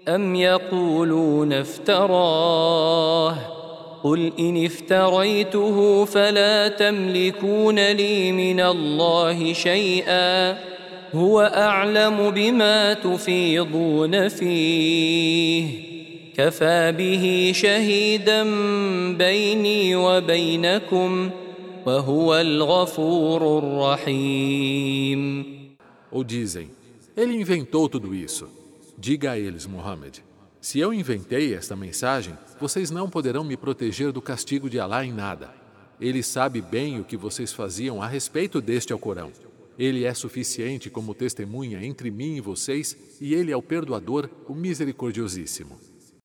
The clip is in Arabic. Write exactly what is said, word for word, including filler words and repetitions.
أم يقولون افتراه قل إن افتريته فلا تملكون لي من الله شيئا هو أعلم بما تفيضون فيه كفى به شهيدا بيني وبينكم وهو الغفور الرحيم. Ou dizem, ele inventou tudo isso. Diga a eles, Muhammad, se eu inventei esta mensagem, vocês não poderão me proteger do castigo de Alá em nada. Ele sabe bem o que vocês faziam a respeito deste Alcorão. Ele é suficiente como testemunha entre mim e vocês, e ele é o perdoador, o misericordiosíssimo.